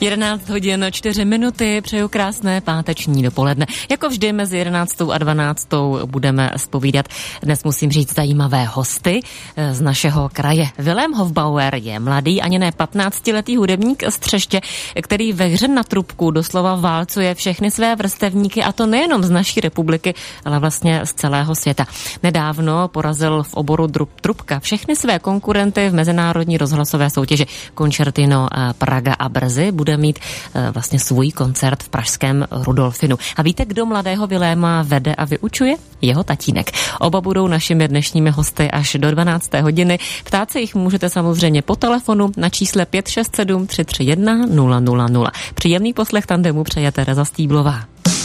11 hodin 4 minuty, přeju krásné páteční dopoledne. Jako vždy mezi 11. a 12. budeme zpovídat. Dnes musím říct zajímavé hosty z našeho kraje. Vilém Hofbauer je mladý, ani ne 15letý hudebník z Třeště, který ve hře na trubku doslova válcuje všechny své vrstevníky, a to nejenom z naší republiky, ale vlastně z celého světa. Nedávno porazil v oboru trubka všechny své konkurenty v mezinárodní rozhlasové soutěži Concertino Praga a brzy bude mít vlastně svůj koncert v pražském Rudolfinu. A víte, kdo mladého Viléma vede a vyučuje? Jeho tatínek. Oba budou našimi dnešními hosty až do 12. hodiny. Ptát se jich můžete samozřejmě po telefonu na čísle 567 331 000. Příjemný poslech tandemu přeje Tereza Stýblová.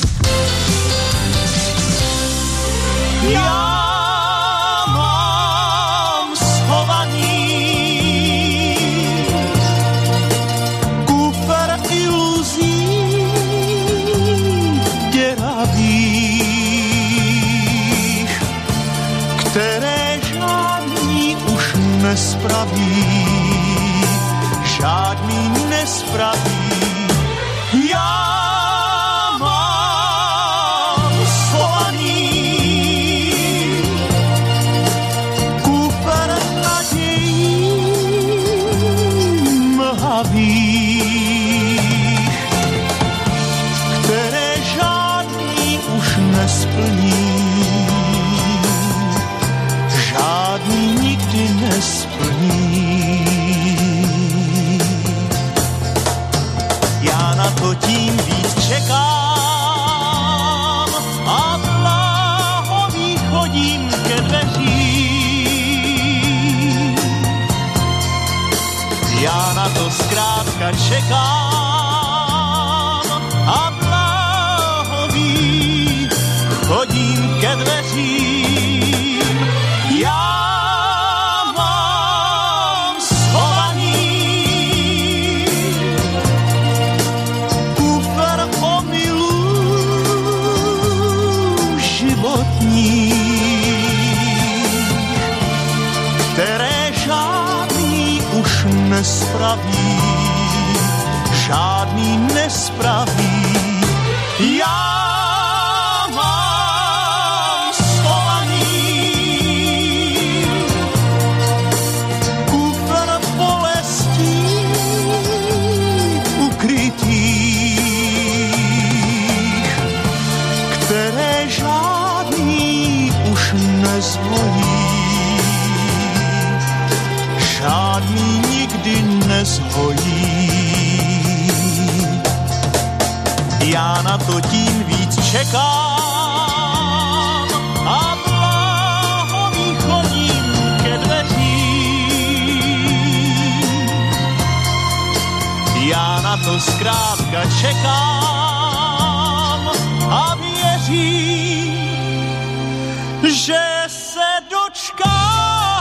Nespraví, žádný nespraví. Já mám schovaný kufr nadějí mlhavých, které žádný už nesplní. Žádný nikdy nesplní. Já na to tím víc čekám a bláhový chodím ke dveřím. Já na to zkrátka čekám a bláhový chodím ke dveřím. Já mám schovaný kufr omylů životních, které žádný už nespraví, žádný nespraví. Já žádný nikdy nezhojí. Já na to tím víc čekám a bláhový chodím ke dveřím. Já na to zkrátka čekám a věřím, že se dočkám.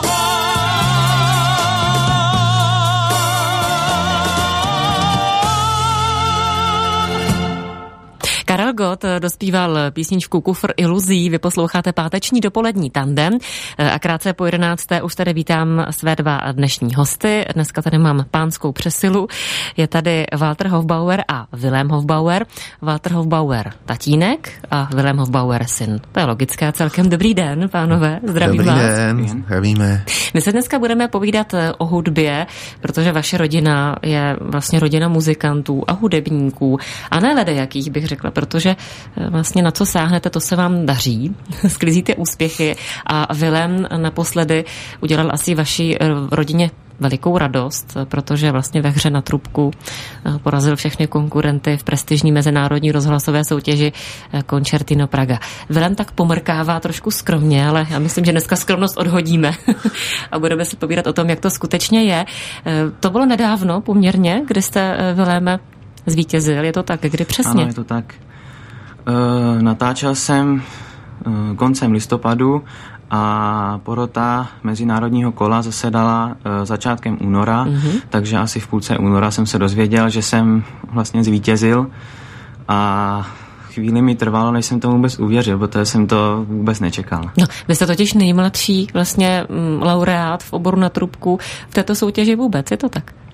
Karel Gott dospíval písničku Kufr iluzí, vy posloucháte páteční dopolední tandem a krátce po 11. už tady vítám své dva dnešní hosty. Dneska tady mám pánskou přesilu. Je tady Walter Hofbauer a Vilém Hofbauer. Walter Hofbauer tatínek a Vilém Hofbauer syn. To je logické, celkem dobrý den, pánové, zdravím vás. Dobrý den, zdravíme. My se dneska budeme povídat o hudbě, protože vaše rodina je vlastně rodina muzikantů a hudebníků a ne ledajakých, bych řekla, protože vlastně na co sáhnete, to se vám daří, sklízíte úspěchy a Vilém naposledy udělal asi vaší rodině velikou radost, protože vlastně ve hře na trubku porazil všechny konkurenty v prestižní mezinárodní rozhlasové soutěži Concertino Praga. Vilém tak pomrkává trošku skromně, ale já myslím, že dneska skromnost odhodíme a budeme si povídat o tom, jak to skutečně je. To bylo nedávno poměrně, kdy jste, Viléme, zvítězil, je to tak? Kdy přesně? Ano, je to tak. Natáčel jsem koncem listopadu a porota mezinárodního kola zasedala začátkem února, takže asi v půlce února jsem se dozvěděl, že jsem vlastně zvítězil a chvíli mi trvalo, než jsem tomu vůbec uvěřil, protože jsem to vůbec nečekal. No, vy jste totiž nejmladší vlastně laureát v oboru na trubku v této soutěži vůbec, je to tak?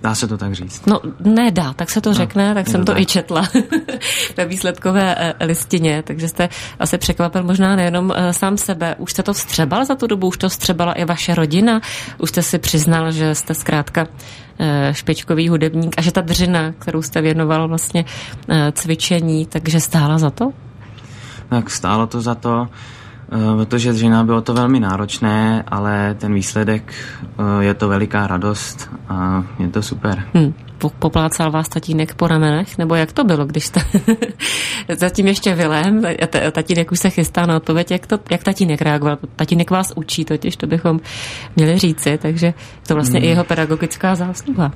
Dá se to tak říct. No, nedá, tak se to řekne, tak jsem to i četla ve výsledkové listině, takže jste asi překvapil možná nejenom sám sebe. Už jste to vstřebal za tu dobu, už to vstřebala i vaše rodina, už jste si přiznal, že jste zkrátka špičkový hudebník a že ta dřina, kterou jste věnoval vlastně cvičení, takže stála za to? Tak stálo to za to, protože dřina bylo to velmi náročné, ale ten výsledek je to veliká radost a je to super. Poplácal vás tatínek po ramenech? Nebo jak to bylo, když jste zatím ještě Vilém, tatínek už se chystá na odpověď, jak tatínek reagoval? Tatínek vás učí totiž, to bychom měli říci, takže to vlastně i jeho pedagogická zásluha.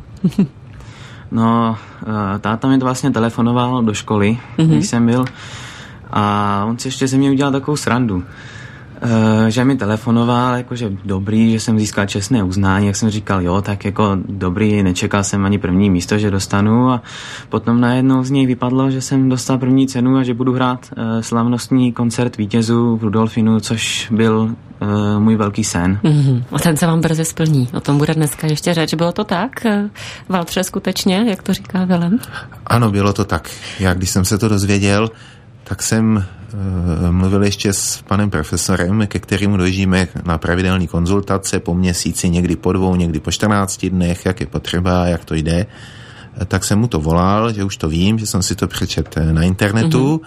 No, táta mi to vlastně telefonoval do školy, když jsem byl, a on si ještě ze mě udělal takovou srandu, že mi telefonoval, jakože dobrý, že jsem získal čestné uznání, jak jsem říkal, jo, tak jako dobrý, nečekal jsem ani první místo, že dostanu, a potom najednou z něj vypadlo, že jsem dostal první cenu a že budu hrát slavnostní koncert vítězů v Rudolfinu, což byl můj velký sen. A ten se vám brzy splní. O tom bude dneska ještě řeč. Bylo to tak, Valtře, skutečně, jak to říká Vilém? Ano, bylo to tak. Já, když jsem se to dozvěděl, tak jsem mluvil ještě s panem profesorem, ke kterému dojíždíme na pravidelní konzultace po měsíci, někdy po 2, někdy po 14 dnech, jak je potřeba, jak to jde. Tak jsem mu to volal, že už to vím, že jsem si to přečetl na internetu,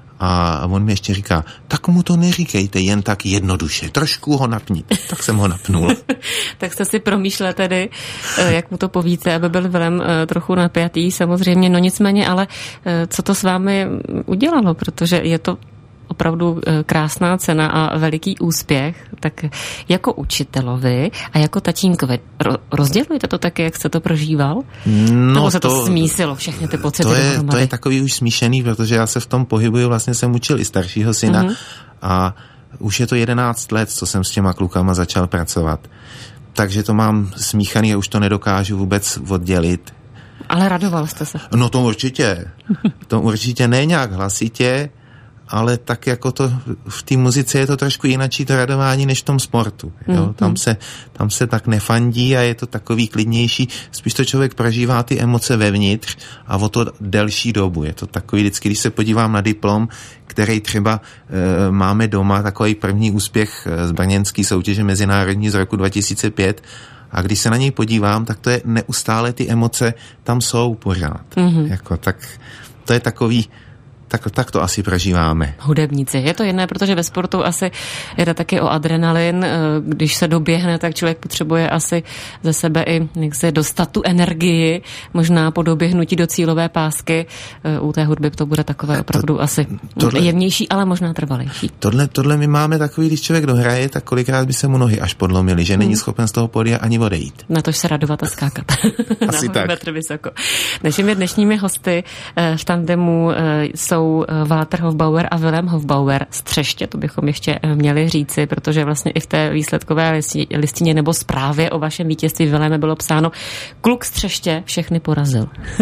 a on mi ještě říká, tak mu to neříkejte jen tak jednoduše, trošku ho napněte. Tak jsem ho napnul. Tak jste si promýšlel tedy, jak mu to povíte, aby byl Vilém trochu napjatý, samozřejmě, no nicméně, ale co to s vámi udělalo, protože je to opravdu krásná cena a veliký úspěch, tak jako učitelovi a jako tatínkovi rozdělujete to taky, jak jste to prožíval? No, nebo se to smísilo, všechny ty pocity dohromady? To je takový už smíšený, protože já se v tom pohybuju, vlastně jsem učil i staršího syna a už je to 11 let, co jsem s těma klukama začal pracovat. Takže to mám smíchaný a už to nedokážu vůbec oddělit. Ale radoval jste se? No to určitě. To určitě ne nějak hlasitě, ale tak jako to v té muzice je to trošku jinačí to radování než v tom sportu. Jo? Tam se tak nefandí a je to takový klidnější. Spíš to člověk prožívá ty emoce vevnitř a o to delší dobu. Je to takový vždycky, když se podívám na diplom, který třeba máme doma, takový první úspěch z brněnské soutěže mezinárodní z roku 2005, a když se na něj podívám, tak to je neustále, ty emoce tam jsou pořád. Jako, tak to je takový, tak to asi prožíváme. Hudebníci. Je to jiné, protože ve sportu asi jde taky o adrenalin. Když se doběhne, tak člověk potřebuje asi ze sebe i jak se dostat tu energii, možná po doběhnutí do cílové pásky. U té hudby to bude takové opravdu asi jemnější, ale možná trvalejší. Tohle my máme takový, když člověk dohraje, tak kolikrát by se mu nohy až podlomily, že není schopen z toho pódia ani odejít. Na tož se radovat a skákat. Asi tak. Metr vysoko. Našimi dnešními hosty v tandemu jsou Walter Hofbauer a Vilém Hofbauer z Třeště, to bychom ještě měli říci, protože vlastně i v té výsledkové listině nebo zprávě o vašem vítězství Viléme bylo psáno: kluk z Třeště všechny porazil.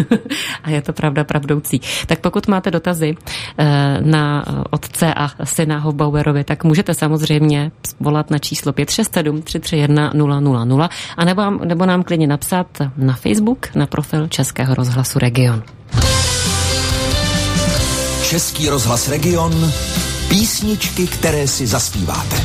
A je to pravda pravdoucí. Tak pokud máte dotazy na otce a syna Hofbauerovi, tak můžete samozřejmě volat na číslo 567 331 000 a nebo nám klidně napsat na Facebook na profil Českého rozhlasu Region. Český rozhlas Region, písničky, které si zaspíváte.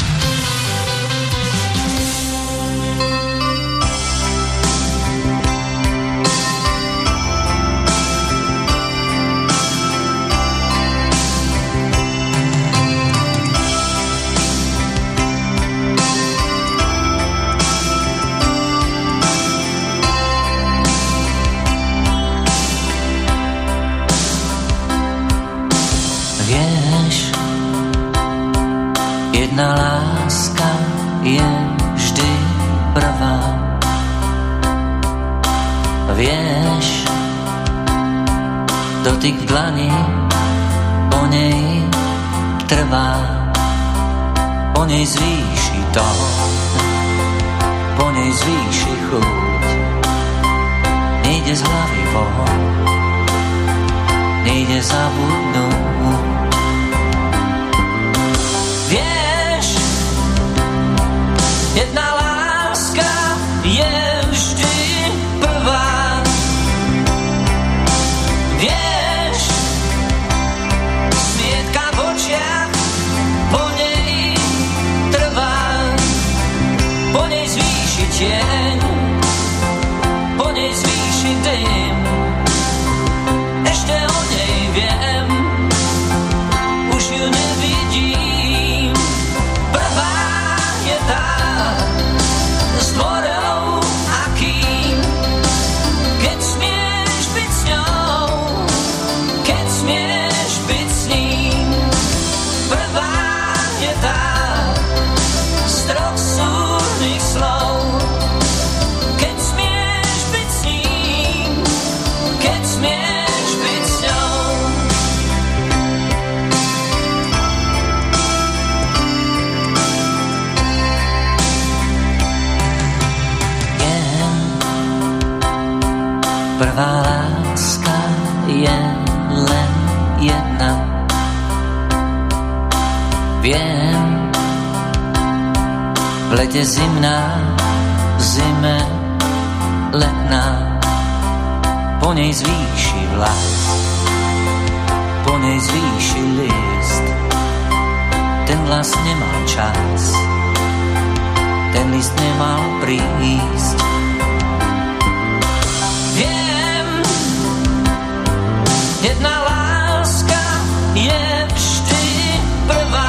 Jedna láska je vždy prvá. Vieš, dotyk dlani po nej trvá. Po nej zvýši toho, po nej zvýši chuť. Nejde z hlavy von, nejde zabudnúť. Vieš, jedna láska je vždy prvá. Prvá láska je len jedna. Viem, v lete zimná, zime letná, po nej zvýši vlas, po nej zvýši list. Ten vlas nemal čas, ten list nemal prísť. Viem, jedna láska je vždy prvá.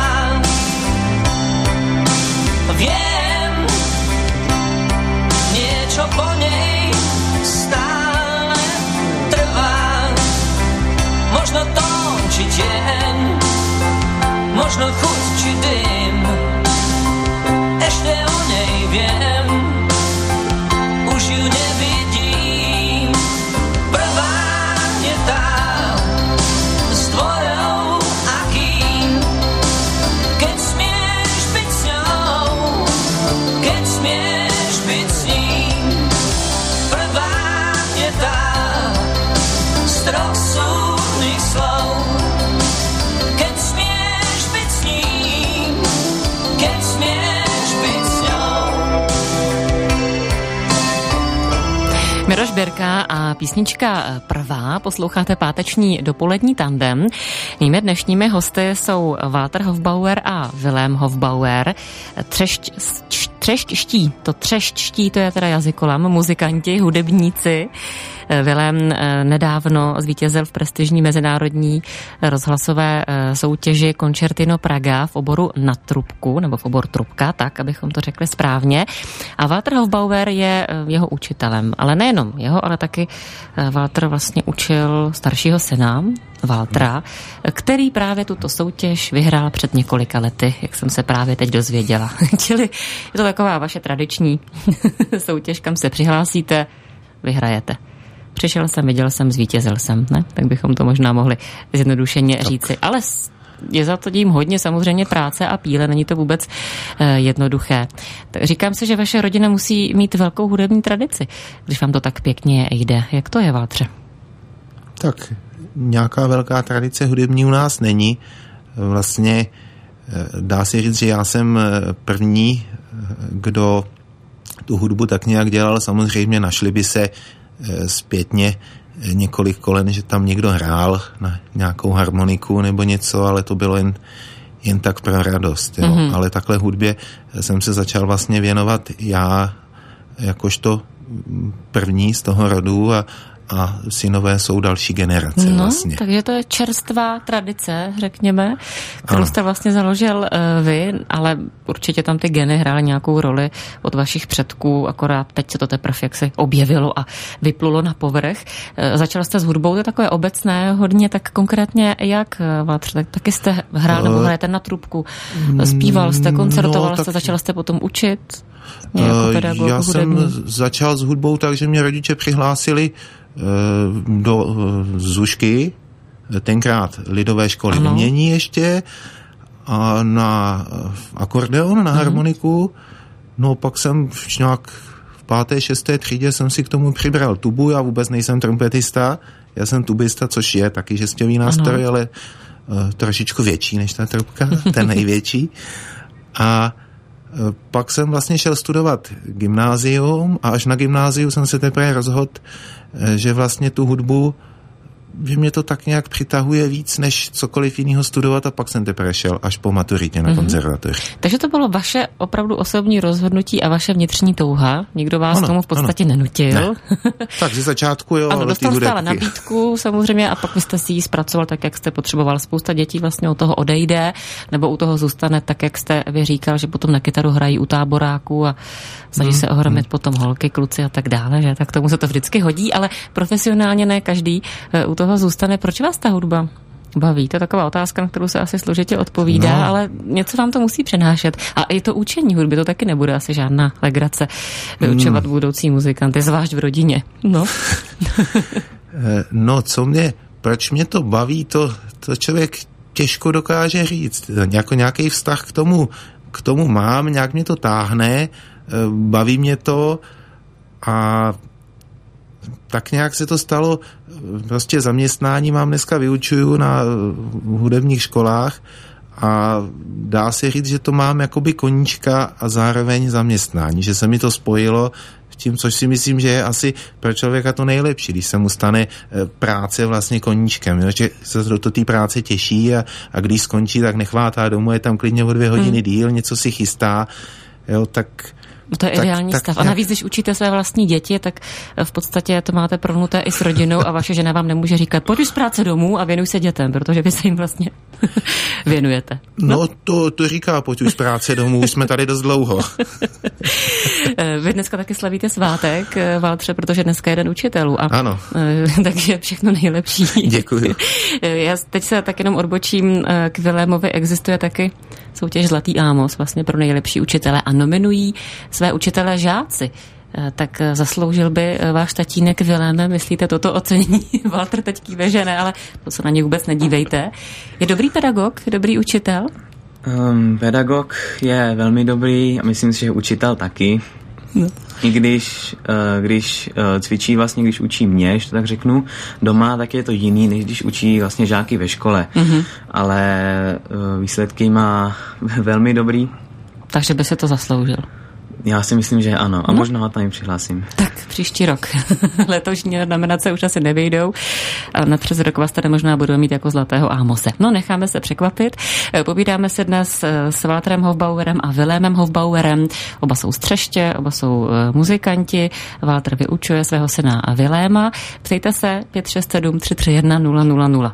Viem, niečo po nej stále trvá. Možno tón či tieň, možno chuť či dym, ešte o nej viem, už ju nevidím. Prvá je tá s tvojou akým, keď smieš byť s ňou, keď smieš byť s ním. Prvá je tá z troch súdnych slov, keď smieš byť s ním, keď smieš byť s ňou. Miroš Birka a písnička Prvá. Posloucháte páteční dopolední tandem. Mými dnešními hosty jsou Walter Hofbauer a Vilém Hofbauer. Třešťští, to je teda jazykolam, muzikanti, hudebníci. Vilém nedávno zvítězil v prestižní mezinárodní rozhlasové soutěži Concertino Praga v oboru na trubku, nebo v oboru trubka, tak, abychom to řekli správně. A Walter Hofbauer je jeho učitelem, ale nejenom jeho, ale taky Walter vlastně učil staršího syna, Waltera, který právě tuto soutěž vyhrál před několika lety, jak jsem se právě teď dozvěděla. Čili je to taková vaše tradiční soutěž, kam se přihlásíte, vyhrajete. Přišel jsem, viděl jsem, zvítězil jsem, ne? Tak bychom to možná mohli zjednodušeně říci. Ale je za to tím hodně samozřejmě práce a píle, není to vůbec jednoduché. Tak říkám si, že vaše rodina musí mít velkou hudební tradici, když vám to tak pěkně jde. Jak to je, Valtře? Tak nějaká velká tradice hudební u nás není. Vlastně dá se říct, že já jsem první, kdo tu hudbu tak nějak dělal. Samozřejmě našli by se zpětně několik kolen, že tam někdo hrál na nějakou harmoniku nebo něco, ale to bylo jen tak pro radost. Jo. Mm-hmm. Ale takhle hudbě jsem se začal vlastně věnovat já jakožto první z toho rodu a synové jsou další generace vlastně. Takže to je čerstvá tradice, řekněme, kterou jste vlastně založil vy, ale určitě tam ty geny hrály nějakou roli od vašich předků, akorát teď se to teprve jak se objevilo a vyplulo na povrch. Začal jste s hudbou, to je takové obecné hodně, tak konkrétně jak, Valtře, taky jste hrál nebo hrajete na trubku, zpíval jste, koncertoval jste, začal jste potom učit? Já jsem začal s hudbou tak, že mě rodiče přihlásili do Zušky, tenkrát lidové školy umění ještě, a na akordeon, na harmoniku. No pak jsem nějak v 5., 6. třídě jsem si k tomu přibral tubu, já vůbec nejsem trompetista, já jsem tubista, což je taky žestový nástroj, ale trošičku větší než ta trubka, ten největší. A pak jsem vlastně šel studovat gymnázium a až na gymnáziu jsem se teprve rozhodl, že vlastně tu hudbu, že mě to tak nějak přitahuje víc, než cokoliv jiného studovat, a pak jsem teprve šel až po maturitě na konzervatoři. Takže to bylo vaše opravdu osobní rozhodnutí a vaše vnitřní touha? Nikdo vás tomu v podstatě nenutil? Ne. Tak ze začátku jo. Ano, dostal jste ale nabídku samozřejmě a pak vy jste si ji zpracoval tak, jak jste potřeboval. Spousta dětí vlastně od toho odejde nebo u toho zůstane, tak jak jste vy říkal, že potom na kytaru hrají u táboráků a snaží se ohromit potom holky, kluci a tak dále, že? Tak tomu se to vždycky hodí, ale profesionálně ne každý u toho zůstane. Proč vás ta hudba baví? To je taková otázka, na kterou se asi složitě odpovídá, ale něco vám to musí přenášet. A i to učení hudby, to taky nebude asi žádná legrace vyučovat budoucí muzikanty, zvlášť v rodině. Proč mě to baví, to člověk těžko dokáže říct. Nějaký vztah k tomu mám, nějak mě to táhne, baví mě to a tak nějak se to stalo, prostě zaměstnání mám dneska, vyučuju na hudebních školách a dá se říct, že to mám jakoby koníčka a zároveň zaměstnání, že se mi to spojilo tím, což si myslím, že je asi pro člověka to nejlepší, když se mu stane práce vlastně koníčkem, jo? Že se do té práce těší a když skončí, tak nechvátá domů, je tam klidně o 2 hodiny díl, něco si chystá, jo, tak... To je ideální stav. A navíc, když učíte své vlastní děti, tak v podstatě to máte promnuté i s rodinou a vaše žena vám nemůže říkat, pojď už z práce domů a věnuj se dětem, protože vy se jim vlastně věnujete. No to říká, pojď už z práce domů, už jsme tady dost dlouho. Vy dneska taky slavíte svátek, Waltře, protože dneska je den učitelů. Ano. Takže všechno nejlepší. Děkuji. Já teď se tak jenom odbočím k Vilémovi. Existuje taky soutěž Zlatý Ámos vlastně pro nejlepší učitele a nominují své učitele žáci. Tak zasloužil by váš tatínek Viléme, myslíte, toto ocenění? Walter teď kýve, že ne, ale to se na něj vůbec nedívejte. Je dobrý pedagog, dobrý učitel? Pedagog je velmi dobrý a myslím si, že učitel taky. No. I když cvičí vlastně, když učí mě, že to tak řeknu, doma, tak je to jiný, než když učí vlastně žáky ve škole. Mm-hmm. Ale výsledky má velmi dobrý. Takže by se to zasloužil. Já si myslím, že ano. A možná ho tam i přihlásím. Tak příští rok. Letošní nominace už asi nevyjdou. A na přes rok vás tady možná budeme mít jako Zlatého Ámose. No, necháme se překvapit. Povídáme se dnes s Walterem Hofbauerem a Vilémem Hofbauerem. Oba jsou z Třeště, oba jsou muzikanti. Walter vyučuje svého syna Viléma. Ptejte se 567 331 000.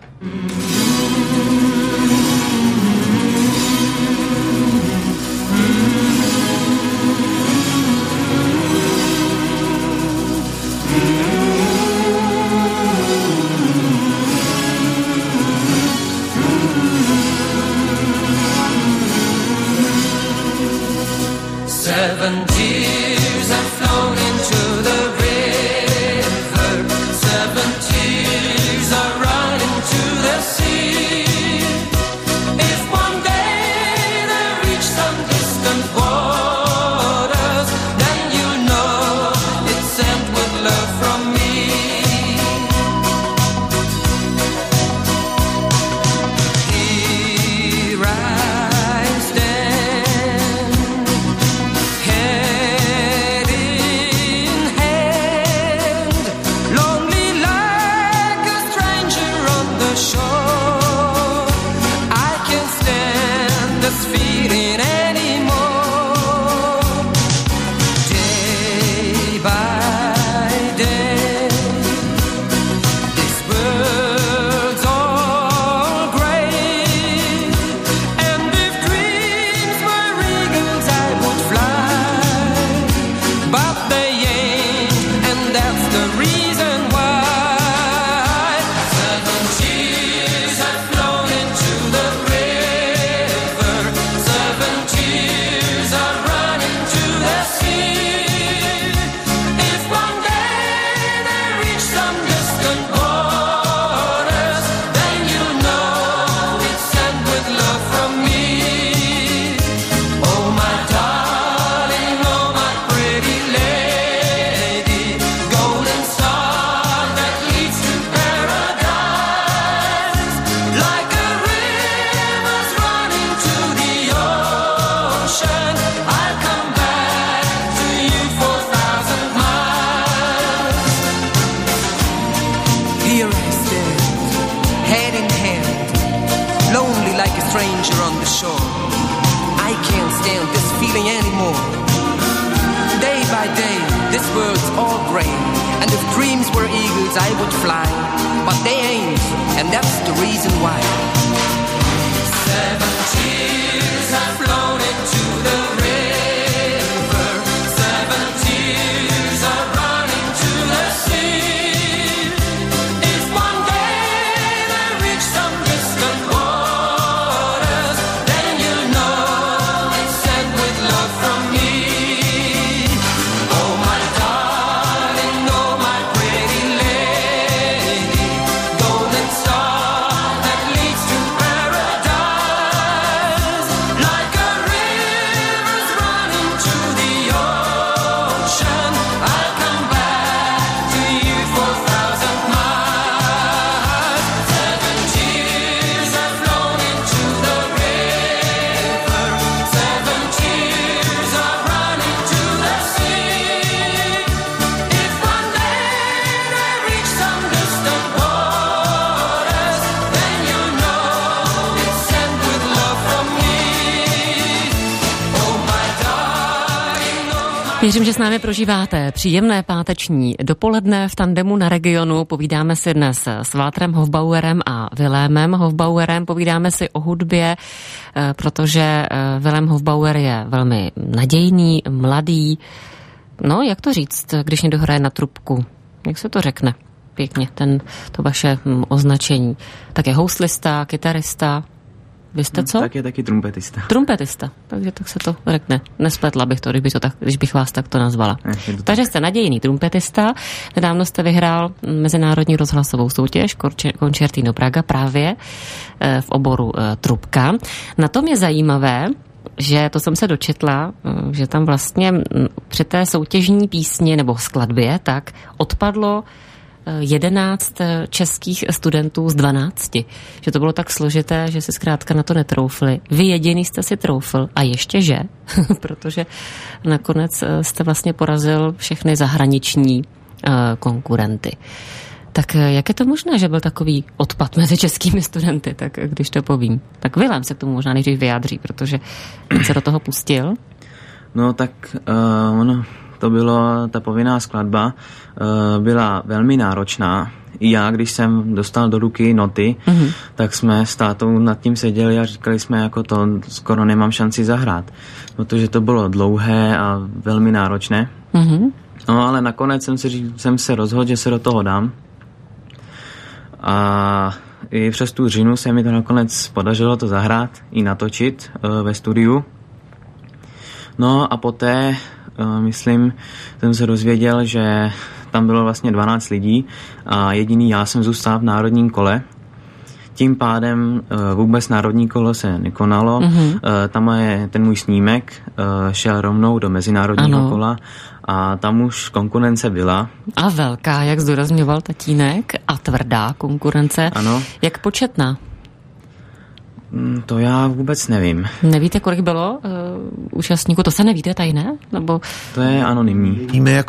Paradise. Věřím, že s námi prožíváte příjemné páteční dopoledne v tandemu na Regionu. Povídáme si dnes s Walterem Hofbauerem a Vilémem Hofbauerem. Povídáme si o hudbě, protože Vilém Hofbauer je velmi nadějný, mladý. No, jak to říct, když někdo hraje na trubku? Jak se to řekne? Pěkně, to vaše označení. Tak je houslista, kytarista. Vy jste co? Tak je taky trumpetista. Trumpetista, takže tak se to řekne. Nespletla bych to, když bych vás takto nazvala. Takže jste nadějný trumpetista. Nedávno jste vyhrál mezinárodní rozhlasovou soutěž Concertino Praga právě v oboru trubka. Na tom je zajímavé, že to jsem se dočetla, že tam vlastně při té soutěžní písni nebo skladbě tak odpadlo 11 českých studentů z 12. Že to bylo tak složité, že si zkrátka na to netroufli. Vy jediný jste si troufl a ještě že, protože nakonec jste vlastně porazil všechny zahraniční konkurenty. Tak jak je to možné, že byl takový odpad mezi českými studenty, tak když to povím? Tak Vilém se k tomu možná nejdřív vyjádří, protože se do toho pustil. No tak to bylo, ta povinná skladba byla velmi náročná. I já, když jsem dostal do ruky noty, tak jsme s tátou nad tím seděli a říkali jsme, jako to skoro nemám šanci zahrát, protože to bylo dlouhé a velmi náročné. No ale nakonec jsem se rozhodl, že se do toho dám. A i přes tu říjnu se mi to nakonec podařilo to zahrát i natočit ve studiu. No a poté myslím, jsem se dozvěděl, že tam bylo vlastně 12 lidí a jediný já jsem zůstal v národním kole. Tím pádem vůbec národní kolo se nekonalo. Tam je ten můj snímek, šel rovnou do mezinárodního kola a tam už konkurence byla. A velká, jak zdůrazňoval tatínek, a tvrdá konkurence. Ano. Jak početná? To já vůbec nevím. Nevíte, kolik bylo účastníků? To se nevíte, tajné? Nebo... To je anonymní.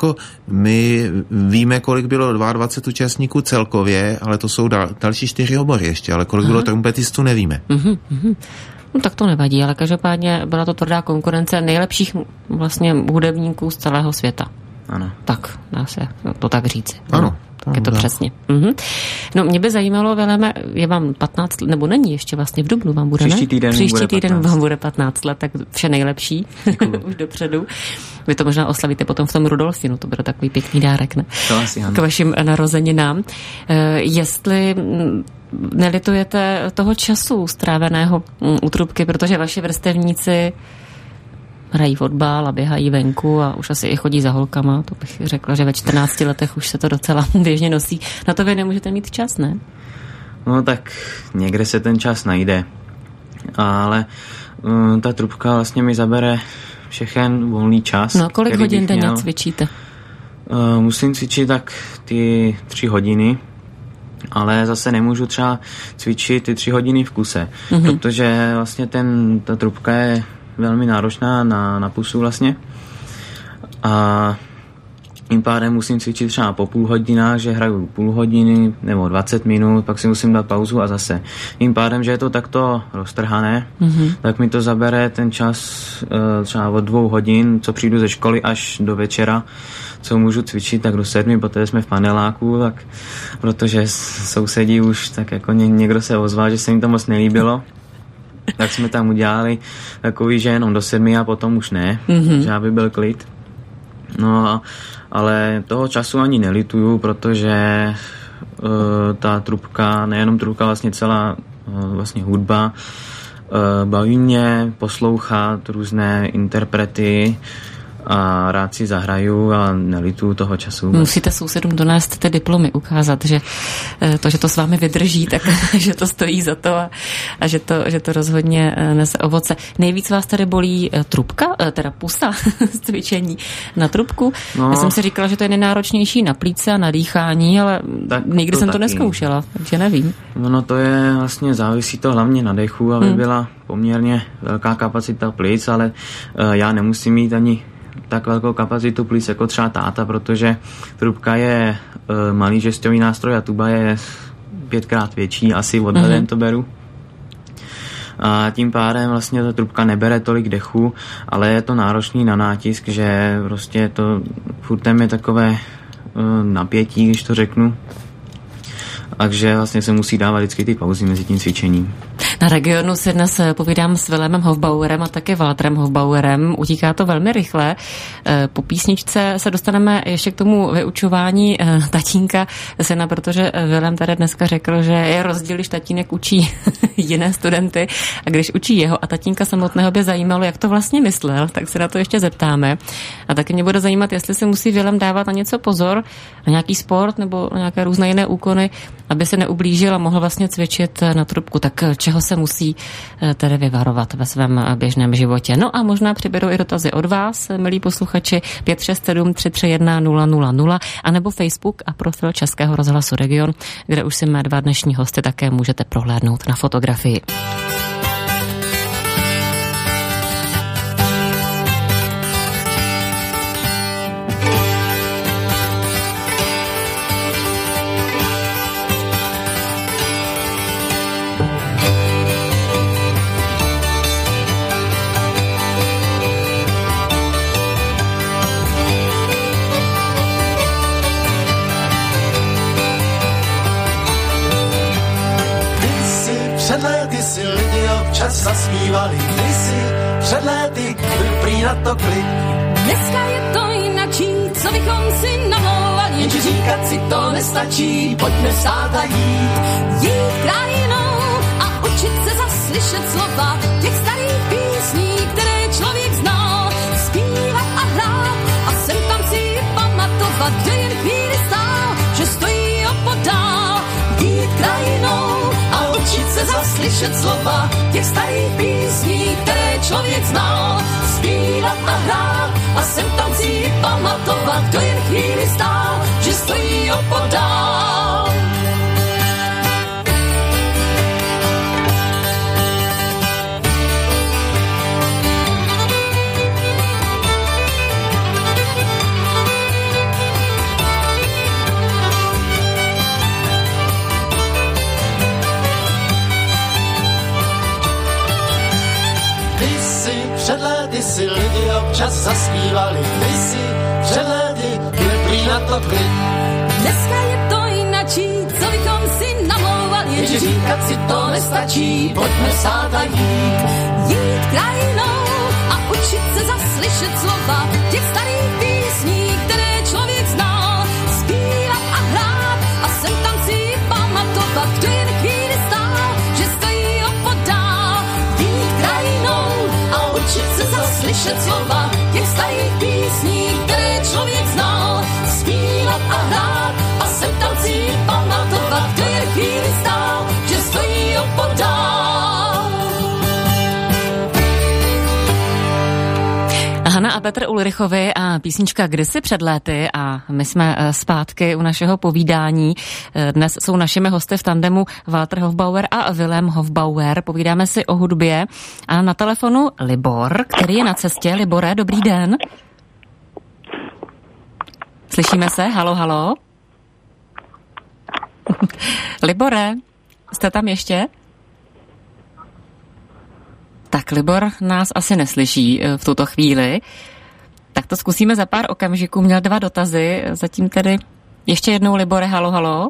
My víme, kolik bylo 22 účastníků celkově, ale to jsou další 4 obory ještě, ale kolik bylo trumpetistů, nevíme. No tak to nevadí, ale každopádně byla to tvrdá konkurence nejlepších vlastně hudebníků z celého světa. Ano. Tak, dá se to tak říci. Ano. Je to přesně. No, mě by zajímalo, Viléme, je vám 15 let, nebo není ještě vlastně v dubnu vám bude, Příští týden vám bude 15 let, tak vše nejlepší už dopředu. Vy to možná oslavíte potom v tom Rudolfinu, to bude takový pěkný dárek, ne? To asi ano. K vašim narozeninám. Jestli nelitujete toho času stráveného u trubky, protože vaši vrstevníci hrají fotbal a běhají venku a už asi i chodí za holkama. To bych řekla, že ve 14 letech už se to docela běžně nosí. Na to vy nemůžete mít čas, ne? No tak někde se ten čas najde. Ale ta trubka vlastně mi zabere všechen volný čas. No kolik hodin denně cvičíte? Musím cvičit tak ty 3 hodiny, ale zase nemůžu třeba cvičit ty 3 hodiny v kuse, protože vlastně ta trubka je velmi náročná na pusu vlastně. A tím pádem musím cvičit třeba po půl hodinách, že hraju půl hodiny nebo 20 minut, pak si musím dát pauzu a zase. Tím pádem, že je to takto roztrhané, tak mi to zabere ten čas třeba od 2 hodin, co přijdu ze školy až do večera, co můžu cvičit, tak do 7, protože jsme v paneláku, tak protože sousedí už tak jako někdo se ozval, že se jim to moc nelíbilo. Tak jsme tam udělali takový, že jenom do 7 a potom už ne, že aby byl klid. No, ale toho času ani nelituju, protože ta trubka, nejenom trubka, vlastně celá vlastně hudba, baví mě poslouchat různé interprety a rád si zahraju a nelituju toho času. Musíte sousedům donést ty diplomy, ukázat, že to s vámi vydrží, tak že to stojí za to a že to rozhodně nese ovoce. Nejvíc vás tady bolí trubka, teda pusa z cvičení na trubku. No, já jsem si říkala, že to je nejnáročnější na plíce a na dýchání, ale nikdy jsem to neskoušela, takže nevím. No to je vlastně, závisí to hlavně na dechu, aby byla poměrně velká kapacita plíc, ale já nemusím mít ani tak velkou kapacitu plíc jako třeba táta, protože trubka je malý žestový nástroj a tuba je 5krát větší, asi odhadem to beru. a tím pádem vlastně ta trubka nebere tolik dechu, ale je to náročný na nátisk, že prostě to furtem je takové napětí, když to řeknu. Takže vlastně se musí dávat vždycky ty pauzy mezi tím cvičením. Na Regionu si dnes povídám s Vilémem Hofbauerem a také Walterem Hofbauerem. Utíká to velmi rychle. Po písničce se dostaneme ještě k tomu vyučování tatínka syna, protože Vilém tady dneska řekl, že je rozdíl, když tatínek učí jiné studenty a když učí jeho a tatínka samotného by zajímalo, jak to vlastně myslel, tak se na to ještě zeptáme. A taky mě bude zajímat, jestli si musí Vilém dávat na něco pozor, na nějaký sport nebo na nějaké různé jiné úkony, aby se neublížil a mohl vlastně cvičit na trubku. Tak čeho se musí tedy vyvarovat ve svém běžném životě. No a možná přibydou i dotazy od vás, milí posluchači, 567 331 000 a nebo Facebook a profil Českého rozhlasu Region, kde už si mé 2 dnešní hosty také můžete prohlédnout na fotografii. Zaspívali kdysi, před léty byl prý na to klid. Dneska je to jinačí, co bychom si namovali. Jenže říkat si to nestačí, pojďme stát a jít. Jít krajinou a učit se zaslyšet slova těch starých písní, které člověk znal. Zpívat a hrát a sem tam si pamatovat, kde jen chvíli stál, že stojí opodál. Jít krajinou a učit se zaslyšet slova těch starých písní, které člověk znal. Zpívat a hrát a sem tam si pamatovat, kdo jen chvíli stál, že stojí opodál. Před léty si lidi občas zaspívali, kdysi před léty byl prý na to klid. Dneska je to jinačí, co bychom si namlouvali. Jenže říkat si to nestačí, pojďme stát a jít. Jít krajinou a učit se zaslyšet slova těch starých písní, které člověk znal. Zpívat a hrát a sem tam si pamatovat, kdo jen chvíli stál, že stojí opodál. Jít krajinou a učit se zaslyšet slova těch starých písní, které člověk znal. Zpívat a hrát a sem tam si pamatovat, kdo jen chvíli stál, že stojí opodál. Hana a Petr Ulrichovi a písnička Kdysi před léty a my jsme zpátky u našeho povídání. Dnes jsou našimi hosty v tandemu Walter Hofbauer a Vilém Hofbauer. Povídáme si o hudbě a na telefonu Libor, který je na cestě. Libore, dobrý den. Slyšíme se? Halo, halo. Libore, jste tam ještě? Tak Libor nás asi neslyší v tuto chvíli. Tak to zkusíme za pár okamžiků. Měl 2 dotazy, zatím tedy ještě jednou Libore, halo, halo.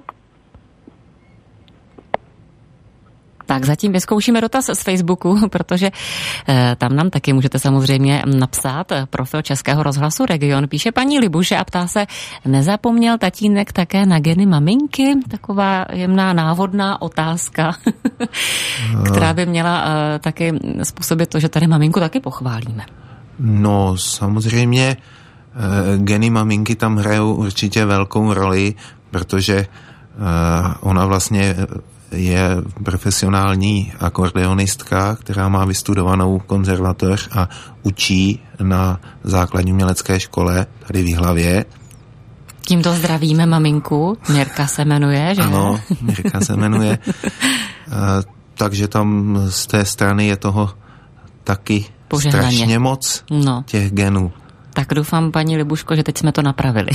Tak zatím vyzkoušíme dotaz z Facebooku, protože tam nám taky můžete samozřejmě napsat profil Českého rozhlasu Region. Píše paní Libuše a ptá se, nezapomněl tatínek také na geny maminky? Taková jemná návodná otázka, která by měla taky způsobit to, že tady maminku taky pochválíme. No samozřejmě geny maminky tam hrajou určitě velkou roli, protože ona vlastně je profesionální akordeonistka, která má vystudovanou konzervatoř a učí na základní umělecké škole tady v Jihlavě. Tímto zdravíme maminku, Mirka se jmenuje, že? Ano, Mirka se jmenuje. Takže tam z té strany je toho taky strašně moc těch genů. Tak doufám, paní Libuško, že teď jsme to napravili.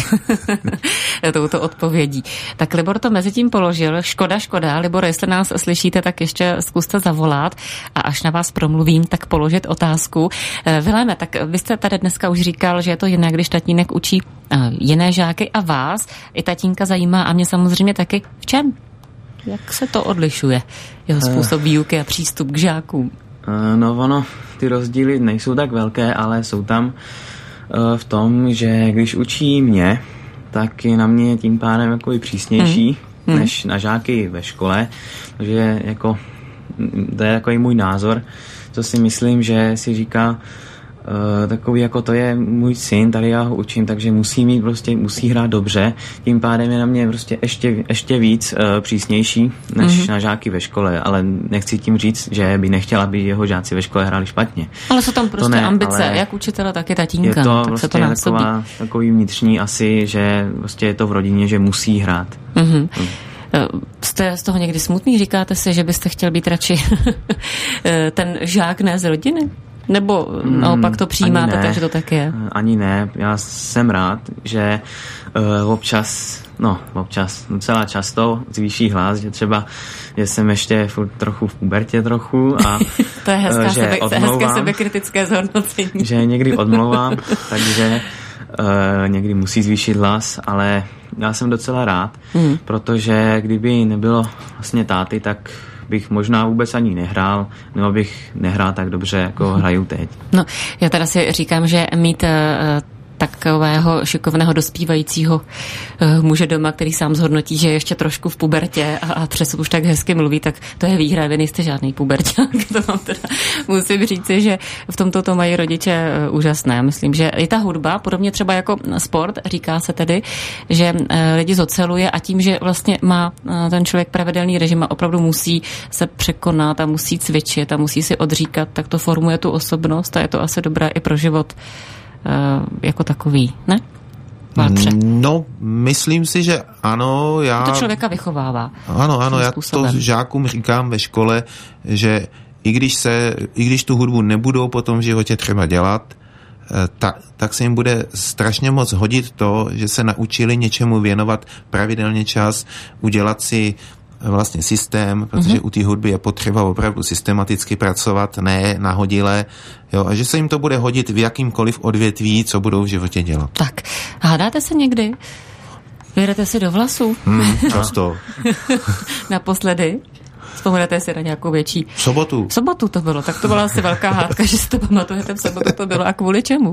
Touto odpovědí. Tak Libor to mezi tím položil. Škoda. Libor, jestli nás slyšíte, tak ještě zkuste zavolat a až na vás promluvím, tak položit otázku. Viléme, tak vy jste tady dneska už říkal, že je to jiné, když tatínek učí jiné žáky a vás i tatínka zajímá a mě samozřejmě taky v čem? Jak se to odlišuje? Jeho způsob výuky a přístup k žákům? No ono, ty rozdíly nejsou tak velké, ale jsou tam v tom, že když učí mě, tak je na mě tím pádem jako i přísnější než na žáky ve škole, takže jako to je jako i můj názor, co si myslím, že si říká takový jako to je můj syn, tady já ho učím, takže musí hrát dobře, tím pádem je na mě prostě ještě víc přísnější než na žáky ve škole, ale nechci tím říct, že by nechtěla, aby jeho žáci ve škole hráli špatně. Ale jsou tam prostě ambice, jak učitele, tak i tatínka. Je to tak prostě se to násobí. Takový vnitřní asi, že prostě je to v rodině, že musí hrát. Jste z toho někdy smutný? Říkáte si, že byste chtěl být radši ten žák, ne z rodiny? Nebo naopak to přijímáte, takže to tak je? Ani ne. Já jsem rád, že občas, docela často zvýší hlas, že třeba, že jsem ještě trochu v pubertě a to je hezké sebekritické zhodnocení. Že někdy odmlouvám, takže někdy musí zvýšit hlas, ale já jsem docela rád, protože kdyby nebylo vlastně táty, tak bych možná vůbec ani nehrál, nebo bych nehrál tak dobře, jako hraju teď. No, já teda si říkám, že mít takového šikovného dospívajícího muže doma, který sám zhodnotí, že je ještě trošku v pubertě a přes už tak hezky mluví, tak to je výhra, vy nejste žádný puberťák. To vám teda musím říci, že v tomto to mají rodiče úžasné. Myslím, že i ta hudba, podobně třeba jako sport, říká se tedy, že lidi zoceluje a tím, že vlastně má ten člověk pravidelný režim a opravdu musí se překonat a musí cvičit a musí si odříkat, tak to formuje tu osobnost a je to asi dobré i pro život jako takový, ne? Váltře. No, myslím si, že ano. To člověka vychovává. Ano, já to žákům říkám ve škole, že i když tu hudbu nebudou potom v životě třeba dělat, tak se jim bude strašně moc hodit to, že se naučili něčemu věnovat pravidelně čas, udělat si vlastně systém, protože u té hudby je potřeba opravdu systematicky pracovat, ne nahodile, jo, a že se jim to bude hodit v jakýmkoliv odvětví, co budou v životě dělat. Tak, hádáte se někdy? Vyjedete si do vlasů? Často. Naposledy? Vzpomenete si na nějakou větší? V sobotu to bylo, tak to byla asi velká hádka, že si to pamatujete, v sobotu to bylo. A kvůli čemu?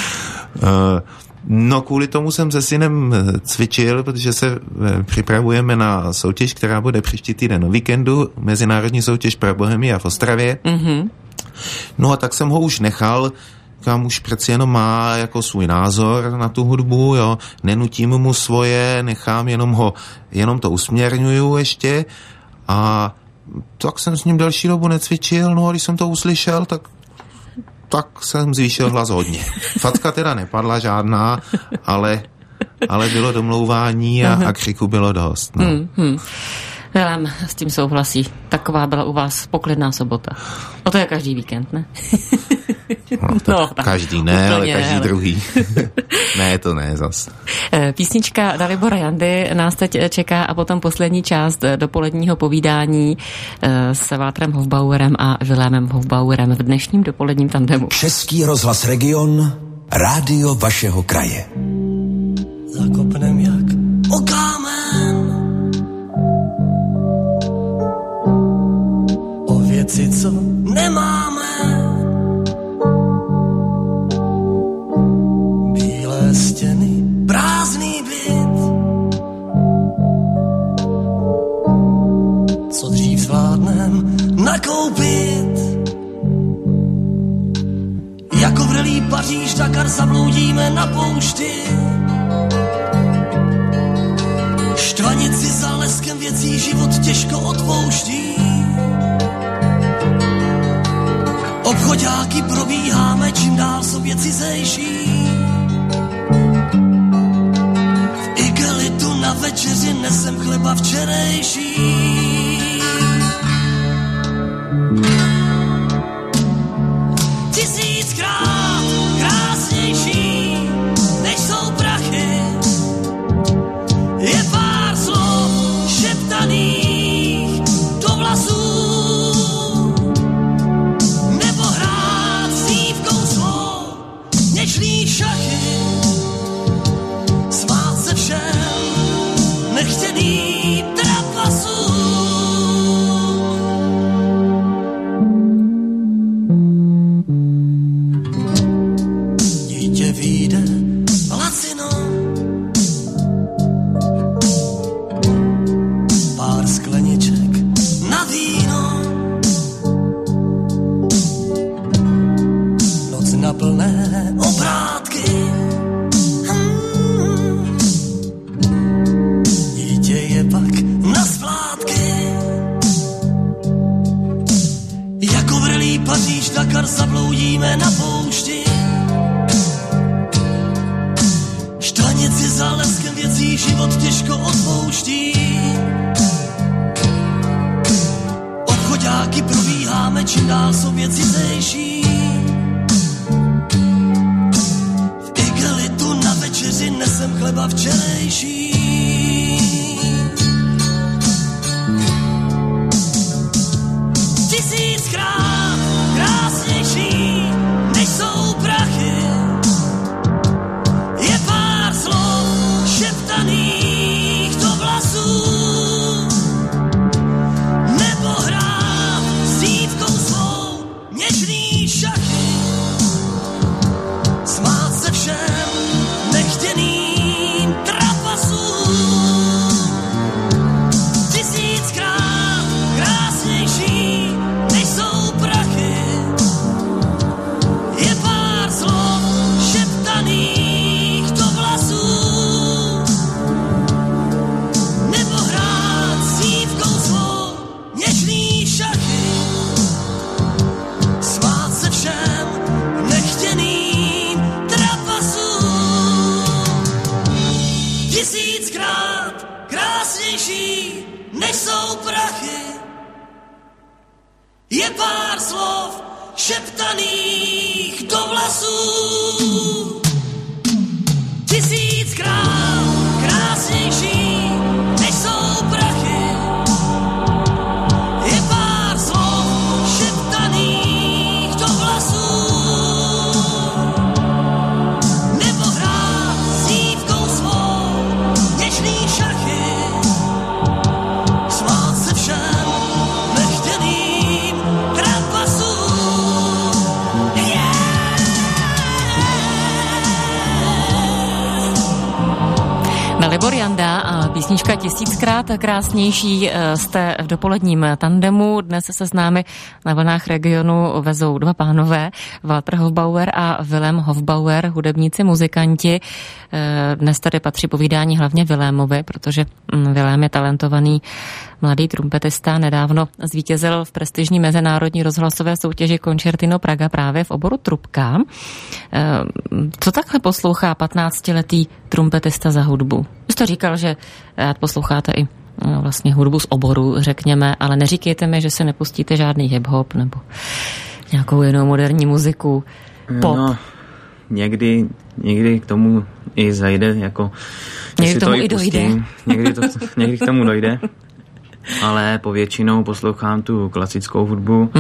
No, kvůli tomu jsem se synem cvičil, protože se připravujeme na soutěž, která bude příští týden o víkendu, mezinárodní soutěž Prabohemia v Ostravě. No a tak jsem ho už nechal, kam už přeci jenom má jako svůj názor na tu hudbu, jo, nenutím mu svoje, nechám jenom to usměrňuju ještě a tak jsem s ním delší dobu necvičil, no a když jsem to uslyšel, tak jsem zvýšil hlas hodně. Facka teda nepadla žádná, ale bylo domlouvání a křiku bylo dost. No. Vilém s tím souhlasí. Taková byla u vás poklidná sobota. No to je každý víkend, ne? No, každý ne, ale každý druhý. Ne, to ne zas. Písnička Dalibora Jandy nás teď čeká a potom poslední část dopoledního povídání s Waltrem Hofbauerem a Vilémem Hofbauerem v dnešním dopoledním tandemu. Český rozhlas Region, rádio vašeho kraje. Zakopnem jak o kámen, o věci, co nemáme. Bílé stěny, prázdný byt, co dřív zvládnem nakoupit. Jako vrelý Paříž, Dakar zabloudíme na poušti. Štvanici za leskem věcí život těžko odpouští. Obchoďáky probíháme, čím dál sobě cizejší. V igelitu na večeři nesem chleba včerejší. Tisíckrát krásnější. zabloudíme na poušti. Štvanici za leskem věcí život těžko odpouští. Obchoďáky probíháme, čím dál jsou věci zejší. V igelitu na večeři nesem chleba včerejší. Tisíckrát krásnější, než jsou prachy, je pár slov šeptaných do vlasů. Nebo hrát s dívkou svou něžný šachy, smát se všem nechtěným trapasům. Tisíckrát krásnější, než jsou prachy, je pár slov šeptaných do vlasů. Nebo hrát s dívkou svou něžný šachy, smát se všem nechtěným trapasům. Tisíckrát krásnější, než jsou prachy, je pár slov šeptaných do vlasů. Tisíckrát krásnější, než jsou prachy, je pár slov šeptaných do vlasů. Nebo hrát s dívkou svou něžný šachy, smát se všem nechtěným trapasům. Libor Janda a písnička Tisíckrát krásnější. Jste v dopoledním tandemu. Dnes se s námi na vlnách Regionu vezou dva pánové, Walter Hofbauer a Vilém Hofbauer, hudebníci, muzikanti. Dnes tady patří povídání hlavně Vilémovi, protože Vilém je talentovaný mladý trumpetista. Nedávno zvítězil v prestižní mezinárodní rozhlasové soutěži Concertino Praga právě v oboru trubka. Co takhle poslouchá 15letý trumpetista za hudbu? Jste říkal, že rád posloucháte i vlastně hudbu z oboru, řekněme, ale neříkejte mi, že se nepustíte žádný hip-hop nebo nějakou jinou moderní muziku, pop. No, někdy k tomu i zajde, jako někdy k tomu i dojde. Někdy k tomu dojde, ale povětšinou poslouchám tu klasickou hudbu,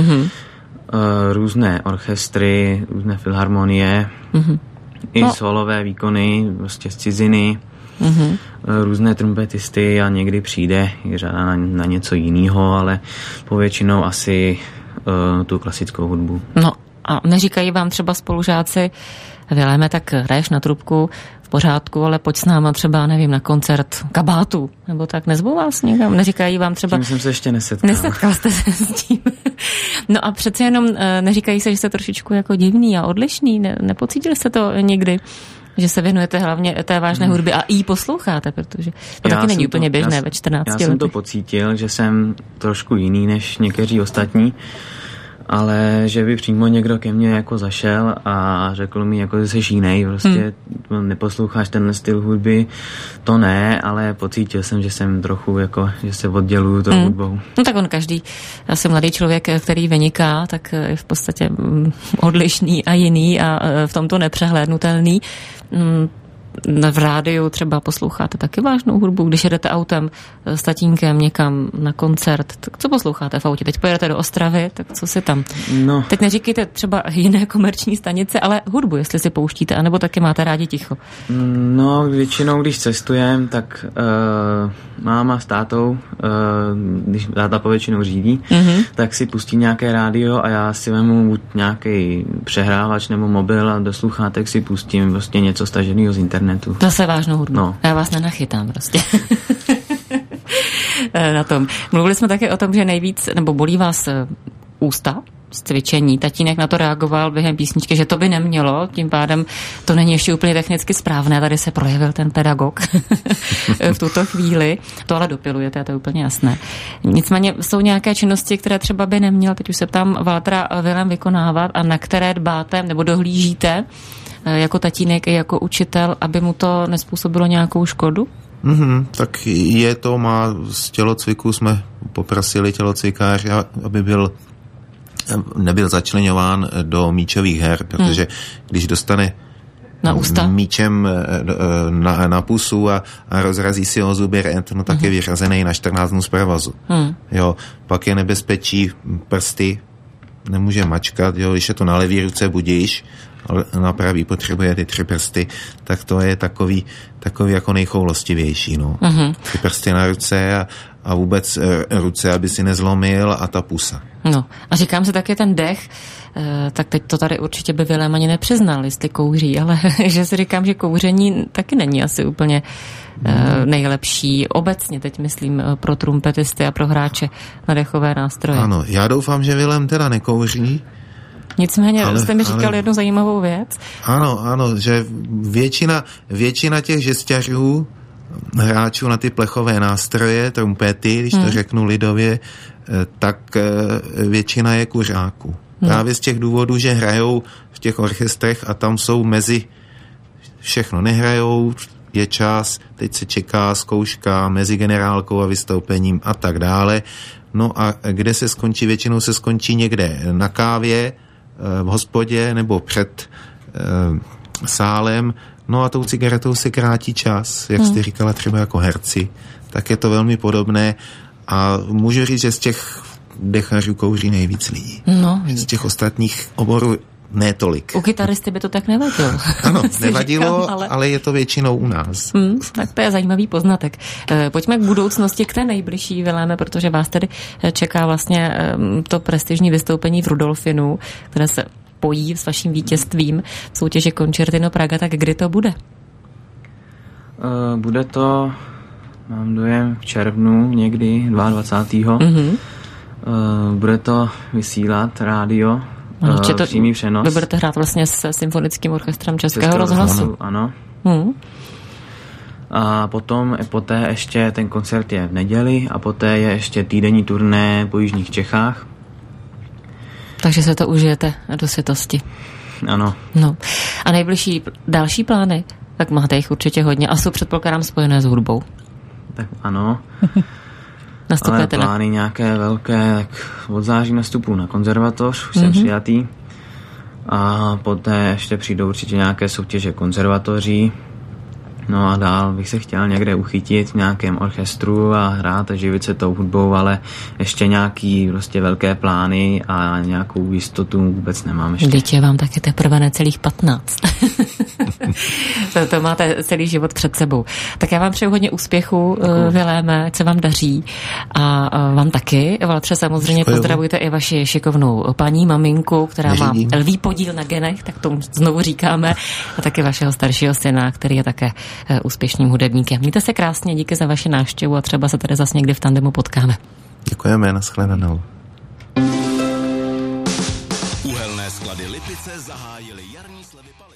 různé orchestry, různé filharmonie, i solové výkony, prostě z ciziny, různé trumpetisty a někdy přijde i řada na něco jiného, ale povětšinou asi tu klasickou hudbu. No a neříkají vám třeba spolužáci, Viléme, tak hraješ na trubku, v pořádku, ale pojď s náma třeba, nevím, na koncert Kabátu, nebo tak, nezvou vás někam? Neříkají vám třeba... Tím jsem se ještě nesetkal. Nesetkal jste se s tím. No a přece jenom neříkají se, že jste trošičku jako divný a odlišný, nepocítili jste to někdy? Že se věnujete hlavně té vážné hudby a i posloucháte, protože to taky není úplně běžné ve 14 letech. Já jsem to pocítil, že jsem trošku jiný než někteří ostatní, ale že by přímo někdo ke mně jako zašel a řekl mi, jako, že jsi jiný, prostě neposloucháš tenhle styl hudby, to ne, ale pocítil jsem, že jsem trochu jako, že se odděluju tou hudbou. No tak on každý, asi mladý člověk, který vyniká, tak je v podstatě odlišný a jiný a v tomto nepřehlédnutelný. V rádiu třeba posloucháte taky vážnou hudbu, když jedete autem s tatínkem někam na koncert, tak co posloucháte v autě? Teď pojedete do Ostravy, tak co si tam? No. Teď neříkejte třeba jiné komerční stanice, ale hudbu, jestli si pouštíte, anebo taky máte rádi ticho. No, většinou, když cestujem, tak máma s tátou, když táta povětšinou řídí, tak si pustí nějaké rádio a já si vemu buď nějaký přehrávač nebo mobil a do sluchátek si pustím vlastně něco staženého z internetu. Zase vážnou hudbu. No. Já vás nenachytám prostě. Na tom. Mluvili jsme také o tom, že nejvíc, nebo bolí vás ústa z cvičení. Tatínek na to reagoval během písničky, že to by nemělo, tím pádem to není ještě úplně technicky správné, tady se projevil ten pedagog v tuto chvíli. To ale dopilujete, to je úplně jasné. Nicméně jsou nějaké činnosti, které třeba by neměl, teď už se ptám Valtra Vilém, vykonávat a na které dbáte nebo dohlížíte jako tatínek i jako učitel, aby mu to nezpůsobilo nějakou škodu? Tak má z tělocviku jsme poprosili tělocvikáře, aby nebyl začleňován do míčových her, protože když dostane na ústa míčem na pusu a rozrazí si ho zuby rent, no tak je vyřazený na 14 dnů z provozu. Jo, pak je nebezpečí prsty, nemůže mačkat, jo, když je to na levý ruce budíš, ale na pravý potřebuje ty 3 prsty, tak to je takový jako nejchoulostivější, no. Ty prsty na ruce a vůbec ruce, aby si nezlomil a ta pusa. No a říkám si taky ten dech, tak teď to tady určitě by Vilém ani nepřiznal, jestli kouří, ale že si říkám, že kouření taky není asi úplně nejlepší. Obecně teď myslím pro trumpetisty a pro hráče na dechové nástroje. Ano, já doufám, že Vilém teda nekouří. Nicméně jste mi říkal jednu zajímavou věc. Ano, že většina těch žesťařů, hráčů na ty plechové nástroje, trumpety, když to řeknu lidově, tak většina je kuřáků. Právě z těch důvodů, že hrajou v těch orchestrech a tam jsou mezi všechno nehrajou, je čas, teď se čeká zkouška mezi generálkou a vystoupením a tak dále. No a kde se skončí? Většinou se skončí někde na kávě, v hospodě nebo před sálem. No a tou cigaretou se krátí čas, jak jste říkala, třeba jako herci. Tak je to velmi podobné a můžu říct, že z těch dechařů kouří nejvíc lidí. No. Z těch ostatních oborů ne tolik. U kytaristy by to tak nevadilo. Ano, nevadilo, říkám, ale je to většinou u nás. Tak to je zajímavý poznatek. Pojďme k budoucnosti, k té nejbližší, Viléme, protože vás tedy čeká vlastně to prestižní vystoupení v Rudolfinu, které se pojí s vaším vítězstvím v soutěži Concertino Praga, tak kdy to bude? Bude to, mám dojem, v červnu někdy, 22. Bude to vysílat rádio, přímý přenos. Vy budete hrát vlastně s Symfonickým orchestrem Českého rozhlasu. Ano. A poté ještě ten koncert je v neděli a poté je ještě týdenní turné po jižních Čechách. Takže se to užijete do sytosti. Ano. No. A nejbližší další plány? Tak máte jich určitě hodně. A jsou, předpokládám, spojené s hudbou. Tak ano. Ale plány nějaké velké, tak od září nastupu na konzervatoř, už jsem přijatý. A poté ještě přijdou určitě nějaké soutěže konzervatoří. No a dál bych se chtěl někde uchytit v nějakém orchestru a hrát a živit se tou hudbou, ale ještě nějaký prostě velké plány a nějakou jistotu vůbec nemám ještě. Vždyť je vám taky teprve necelých 15. to máte celý život před sebou. Tak já vám přeju hodně úspěchu, Viléme, ať se vám daří. A vám taky, Valtře, samozřejmě pozdravujte i vaši šikovnou paní maminku, která má lví podíl na genech, tak tomu znovu říkáme, a taky vašeho staršího syna, který je také úspěšným hudebníkem. Mějte se krásně, díky za vaši návštěvu a třeba se tady zase někdy v tandemu potkáme. Děkujeme, nashledanou. Uhelné sklady Lipice zahájily jarní slevy.